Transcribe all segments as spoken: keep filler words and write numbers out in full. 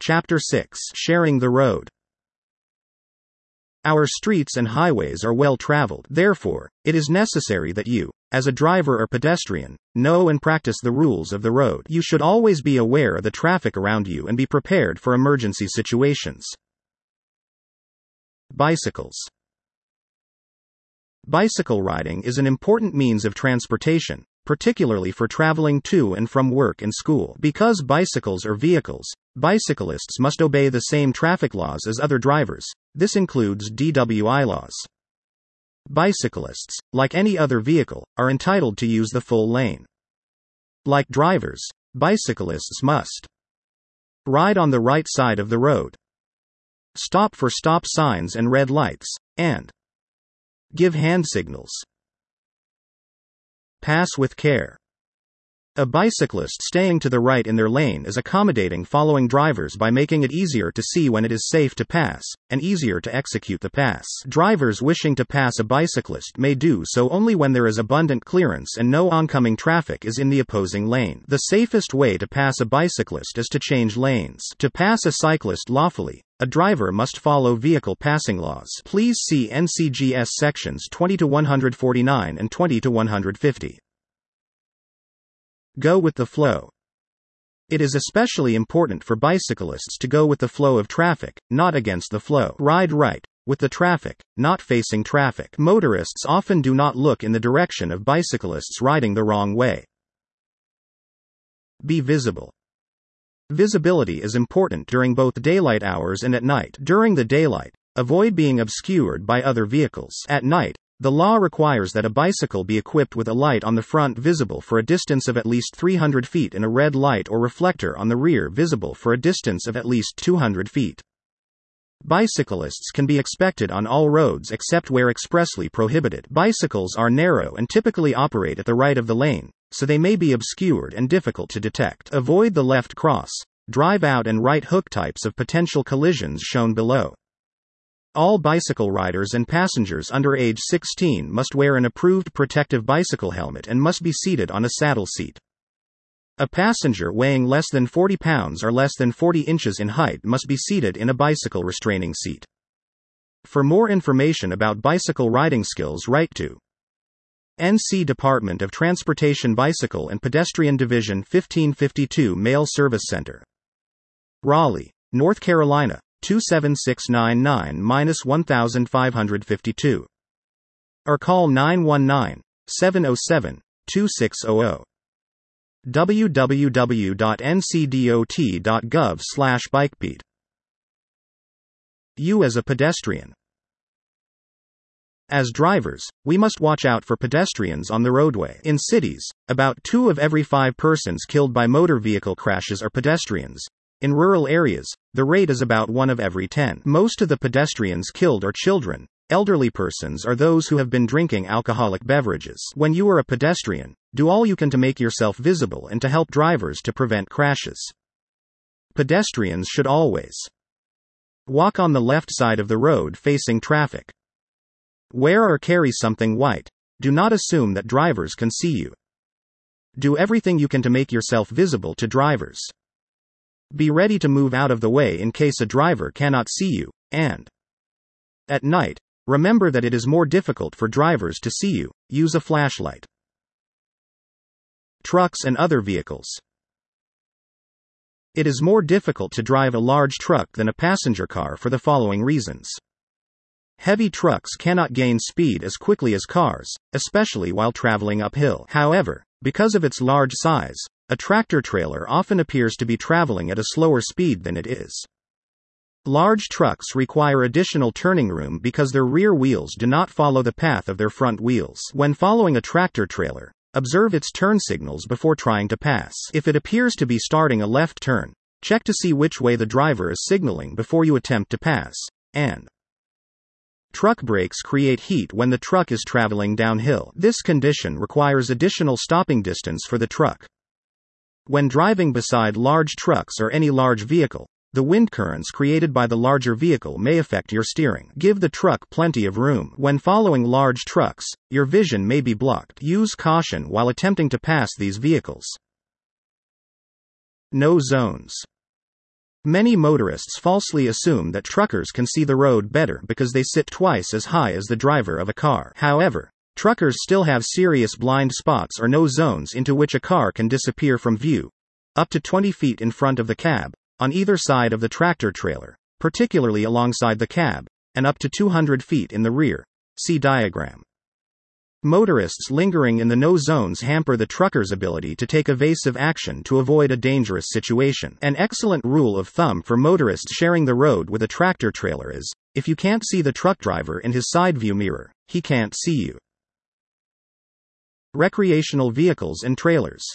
Chapter six. Sharing the road. Our streets and highways are well traveled. Therefore, it is necessary that you, as a driver or pedestrian, know and practice the rules of the road. You should always be aware of the traffic around you and be prepared for emergency situations. Bicycles. Bicycle riding is an important means of transportation, particularly for traveling to and from work and school. Because bicycles are vehicles, bicyclists must obey the same traffic laws as other drivers. This includes D W I laws. Bicyclists, like any other vehicle, are entitled to use the full lane. Like drivers, bicyclists must ride on the right side of the road, stop for stop signs and red lights, and give hand signals. Pass with care. A bicyclist staying to the right in their lane is accommodating following drivers by making it easier to see when it is safe to pass, and easier to execute the pass. Drivers wishing to pass a bicyclist may do so only when there is abundant clearance and no oncoming traffic is in the opposing lane. The safest way to pass a bicyclist is to change lanes. To pass a cyclist lawfully, a driver must follow vehicle passing laws. Please see N C G S sections twenty to one forty-nine and twenty to one fifty. Go with the flow. It is especially important for bicyclists to go with the flow of traffic, not against the flow. Ride right, with the traffic, not facing traffic. Motorists often do not look in the direction of bicyclists riding the wrong way. Be visible. Visibility is important during both daylight hours and at night. During the daylight, avoid being obscured by other vehicles. At night, the law requires that a bicycle be equipped with a light on the front visible for a distance of at least three hundred feet and a red light or reflector on the rear visible for a distance of at least two hundred feet. Bicyclists can be expected on all roads except where expressly prohibited. Bicycles are narrow and typically operate at the right of the lane, so they may be obscured and difficult to detect. Avoid the left cross, drive out and right hook types of potential collisions shown below. All bicycle riders and passengers under age sixteen must wear an approved protective bicycle helmet and must be seated on a saddle seat. A passenger weighing less than forty pounds or less than forty inches in height must be seated in a bicycle restraining seat. For more information about bicycle riding skills, write to N C Department of Transportation Bicycle and Pedestrian Division fifteen fifty-two Mail Service Center, Raleigh, North Carolina, two seven six nine nine one five five two. Or call nine one nine, seven zero seven, two six zero zero. w w w dot n c d o t dot gov slash bikebeat. You as a pedestrian. As drivers, we must watch out for pedestrians on the roadway. In cities, about two of every five persons killed by motor vehicle crashes are pedestrians. In rural areas, the rate is about one of every ten. Most of the pedestrians killed are children. Elderly persons are those who have been drinking alcoholic beverages. When you are a pedestrian, do all you can to make yourself visible and to help drivers to prevent crashes. Pedestrians should always walk on the left side of the road facing traffic. Wear or carry something white. Do not assume that drivers can see you. Do everything you can to make yourself visible to drivers. Be ready to move out of the way in case a driver cannot see you, and at night, remember that it is more difficult for drivers to see you. Use a flashlight. Trucks and other vehicles. It is more difficult to drive a large truck than a passenger car for the following reasons. Heavy trucks cannot gain speed as quickly as cars, especially while traveling uphill. However, because of its large size, a tractor-trailer often appears to be traveling at a slower speed than it is. Large trucks require additional turning room because their rear wheels do not follow the path of their front wheels. When following a tractor-trailer, observe its turn signals before trying to pass. If it appears to be starting a left turn, check to see which way the driver is signaling before you attempt to pass. And truck brakes create heat when the truck is traveling downhill. This condition requires additional stopping distance for the truck. When driving beside large trucks or any large vehicle, the wind currents created by the larger vehicle may affect your steering. Give the truck plenty of room. When following large trucks, your vision may be blocked. Use caution while attempting to pass these vehicles. No zones. Many motorists falsely assume that truckers can see the road better because they sit twice as high as the driver of a car. However, truckers still have serious blind spots or no zones into which a car can disappear from view, up to twenty feet in front of the cab, on either side of the tractor trailer, particularly alongside the cab, and up to two hundred feet in the rear. See diagram. Motorists lingering in the no zones hamper the trucker's ability to take evasive action to avoid a dangerous situation. An excellent rule of thumb for motorists sharing the road with a tractor trailer is, if you can't see the truck driver in his side view mirror, he can't see you. Recreational vehicles and trailers.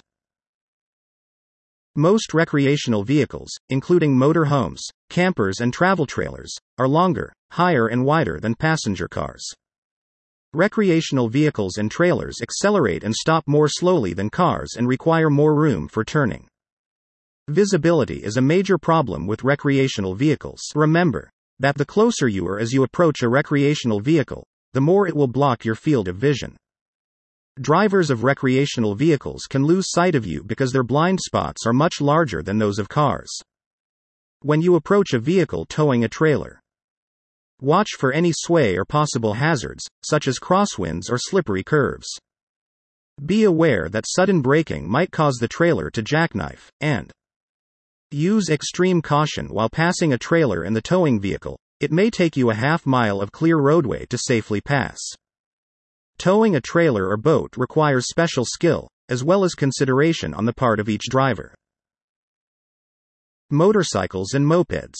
Most recreational vehicles, including motor homes, campers and travel trailers, are longer, higher and wider than passenger cars. Recreational vehicles and trailers accelerate and stop more slowly than cars and require more room for turning. Visibility is a major problem with recreational vehicles. Remember that the closer you are as you approach a recreational vehicle, the more it will block your field of vision. Drivers of recreational vehicles can lose sight of you because their blind spots are much larger than those of cars. When you approach a vehicle towing a trailer, watch for any sway or possible hazards, such as crosswinds or slippery curves. Be aware that sudden braking might cause the trailer to jackknife, and use extreme caution while passing a trailer in the towing vehicle. It may take you a half mile of clear roadway to safely pass. Towing a trailer or boat requires special skill, as well as consideration on the part of each driver. Motorcycles and mopeds.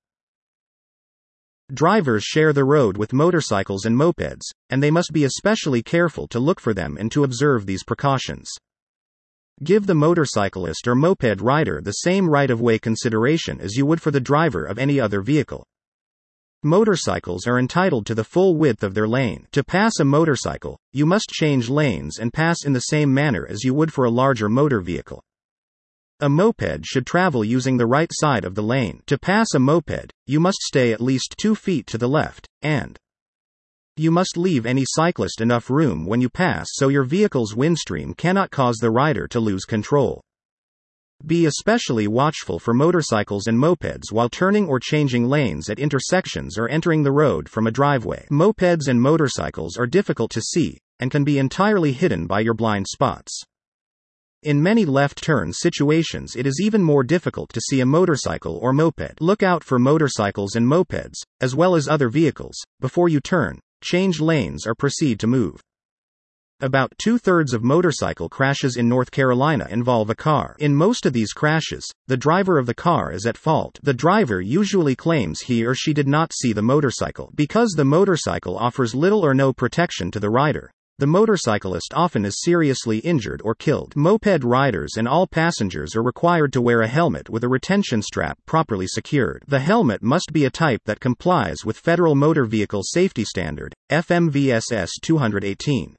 Drivers share the road with motorcycles and mopeds, and they must be especially careful to look for them and to observe these precautions. Give the motorcyclist or moped rider the same right-of-way consideration as you would for the driver of any other vehicle. Motorcycles are entitled to the full width of their lane. To pass a motorcycle, you must change lanes and pass in the same manner as you would for a larger motor vehicle. A moped should travel using the right side of the lane. To pass a moped, you must stay at least two feet to the left, and you must leave any cyclist enough room when you pass so your vehicle's windstream cannot cause the rider to lose control. Be especially watchful for motorcycles and mopeds while turning or changing lanes at intersections or entering the road from a driveway. Mopeds and motorcycles are difficult to see, and can be entirely hidden by your blind spots. In many left-turn situations it is even more difficult to see a motorcycle or moped. Look out for motorcycles and mopeds, as well as other vehicles, before you turn, change lanes or proceed to move. About two-thirds of motorcycle crashes in North Carolina involve a car. In most of these crashes, the driver of the car is at fault. The driver usually claims he or she did not see the motorcycle. Because the motorcycle offers little or no protection to the rider, the motorcyclist often is seriously injured or killed. Moped riders and all passengers are required to wear a helmet with a retention strap properly secured. The helmet must be a type that complies with Federal Motor Vehicle Safety Standard, F M V S S two eighteen.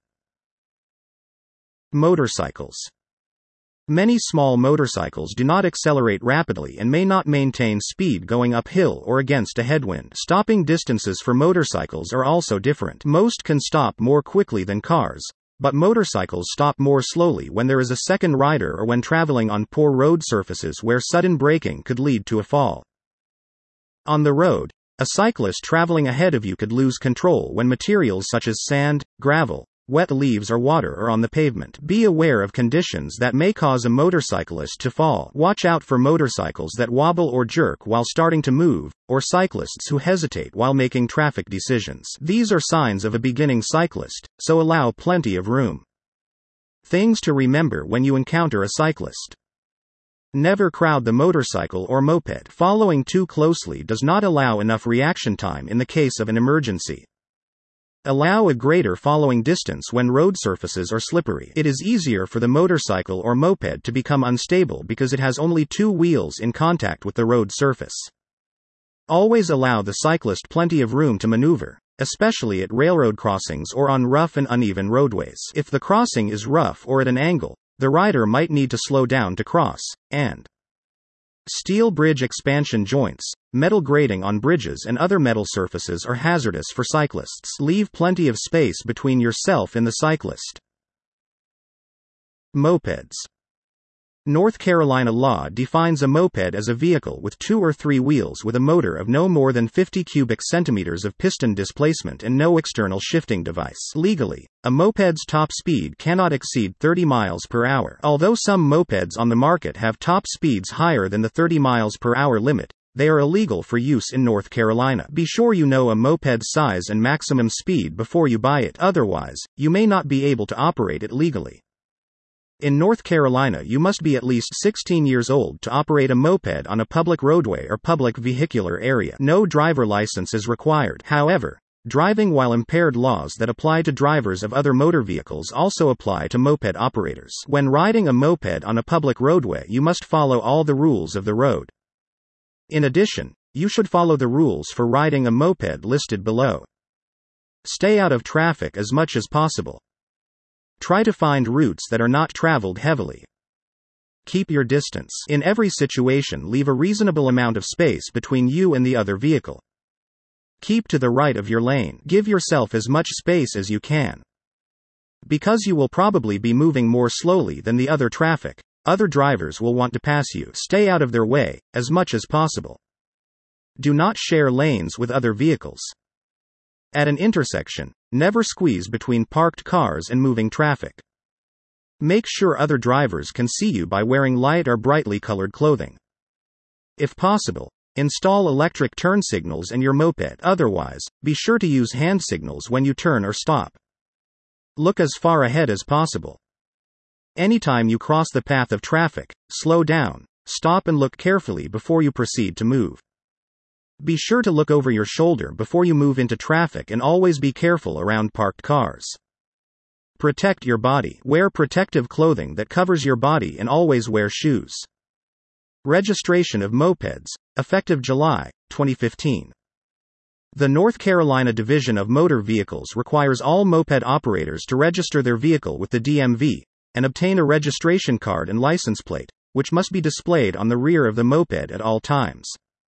Motorcycles. Many small motorcycles do not accelerate rapidly and may not maintain speed going uphill or against a headwind. Stopping distances for motorcycles are also different. Most can stop more quickly than cars, but motorcycles stop more slowly when there is a second rider or when traveling on poor road surfaces where sudden braking could lead to a fall. On the road, a cyclist traveling ahead of you could lose control when materials such as sand, gravel, wet leaves or water are on the pavement. Be aware of conditions that may cause a motorcyclist to fall. Watch out for motorcycles that wobble or jerk while starting to move, or cyclists who hesitate while making traffic decisions. These are signs of a beginning cyclist, so allow plenty of room. Things to remember when you encounter a cyclist. Never crowd the motorcycle or moped. Following too closely does not allow enough reaction time in the case of an emergency. Allow a greater following distance when road surfaces are slippery. It is easier for the motorcycle or moped to become unstable because it has only two wheels in contact with the road surface. Always allow the cyclist plenty of room to maneuver, especially at railroad crossings or on rough and uneven roadways. If the crossing is rough or at an angle, the rider might need to slow down to cross, and steel bridge expansion joints, metal grating on bridges and other metal surfaces are hazardous for cyclists. Leave plenty of space between yourself and the cyclist. Mopeds. North Carolina law defines a moped as a vehicle with two or three wheels with a motor of no more than fifty cubic centimeters of piston displacement and no external shifting device. Legally, a moped's top speed cannot exceed thirty miles per hour. Although some mopeds on the market have top speeds higher than the thirty miles per hour limit, they are illegal for use in North Carolina. Be sure you know a moped's size and maximum speed before you buy it, otherwise, you may not be able to operate it legally. In North Carolina, you must be at least sixteen years old to operate a moped on a public roadway or public vehicular area. No driver license is required. However, driving while impaired laws that apply to drivers of other motor vehicles also apply to moped operators. When riding a moped on a public roadway, you must follow all the rules of the road. In addition, you should follow the rules for riding a moped listed below. Stay out of traffic as much as possible. Try to find routes that are not traveled heavily. Keep your distance. In every situation, leave a reasonable amount of space between you and the other vehicle. Keep to the right of your lane. Give yourself as much space as you can. Because you will probably be moving more slowly than the other traffic, other drivers will want to pass you. Stay out of their way, as much as possible. Do not share lanes with other vehicles. At an intersection, never squeeze between parked cars and moving traffic. Make sure other drivers can see you by wearing light or brightly colored clothing. If possible, install electric turn signals in your moped. Otherwise, be sure to use hand signals when you turn or stop. Look as far ahead as possible. Anytime you cross the path of traffic, slow down, stop and look carefully before you proceed to move. Be sure to look over your shoulder before you move into traffic and always be careful around parked cars. Protect your body. Wear protective clothing that covers your body and always wear shoes. Registration of mopeds, effective July twenty fifteen. The North Carolina Division of Motor Vehicles requires all moped operators to register their vehicle with the D M V and obtain a registration card and license plate, which must be displayed on the rear of the moped at all times.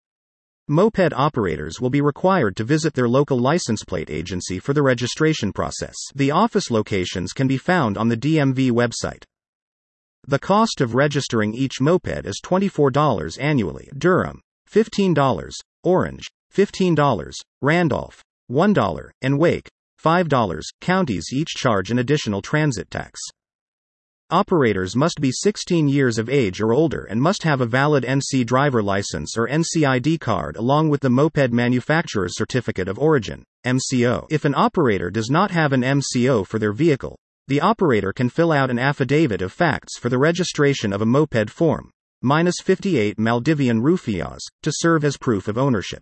Moped operators will be required to visit their local license plate agency for the registration process. The office locations can be found on the D M V website. The cost of registering each moped is twenty-four dollars annually. Durham, fifteen dollars, Orange, fifteen dollars, Randolph, one dollar, and Wake, five dollars. Counties each charge an additional transit tax. Operators must be sixteen years of age or older and must have a valid N C driver license or N C I D card along with the Moped Manufacturer's Certificate of Origin, M C O. If an operator does not have an M C O for their vehicle, the operator can fill out an affidavit of facts for the registration of a moped form, minus fifty-eight Maldivian rupiahs, to serve as proof of ownership.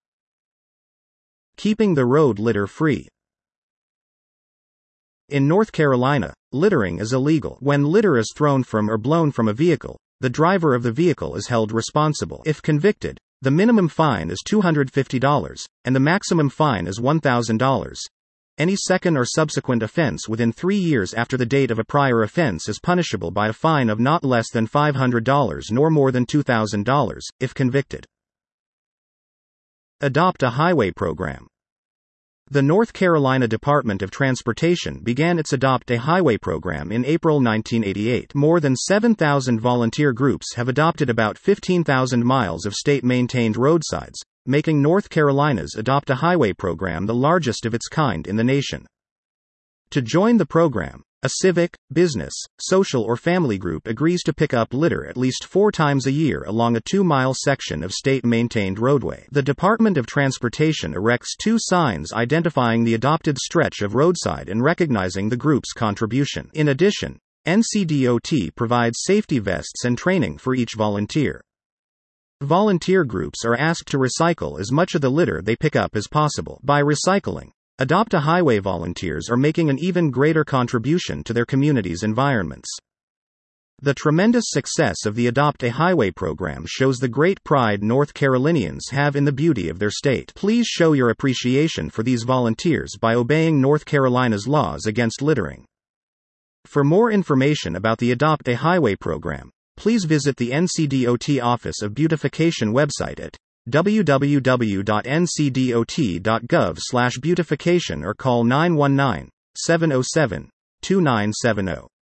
Keeping the road litter free. In North Carolina, littering is illegal. When litter is thrown from or blown from a vehicle, the driver of the vehicle is held responsible. If convicted, the minimum fine is two hundred fifty dollars, and the maximum fine is one thousand dollars. Any second or subsequent offense within three years after the date of a prior offense is punishable by a fine of not less than five hundred dollars nor more than two thousand dollars, if convicted. Adopt a highway program. The North Carolina Department of Transportation began its Adopt a Highway program in April nineteen eighty-eight. More than seven thousand volunteer groups have adopted about fifteen thousand miles of state-maintained roadsides, making North Carolina's Adopt a Highway program the largest of its kind in the nation. To join the program, a civic, business, social or family group agrees to pick up litter at least four times a year along a two-mile section of state-maintained roadway. The Department of Transportation erects two signs identifying the adopted stretch of roadside and recognizing the group's contribution. In addition, N C D O T provides safety vests and training for each volunteer. Volunteer groups are asked to recycle as much of the litter they pick up as possible. By recycling, Adopt a Highway volunteers are making an even greater contribution to their community's environments. The tremendous success of the Adopt a Highway program shows the great pride North Carolinians have in the beauty of their state. Please show your appreciation for these volunteers by obeying North Carolina's laws against littering. For more information about the Adopt a Highway program, please visit the N C D O T Office of Beautification website at w w w dot n c d o t dot gov slash beautification or call nine one nine, seven zero seven, two nine seven zero.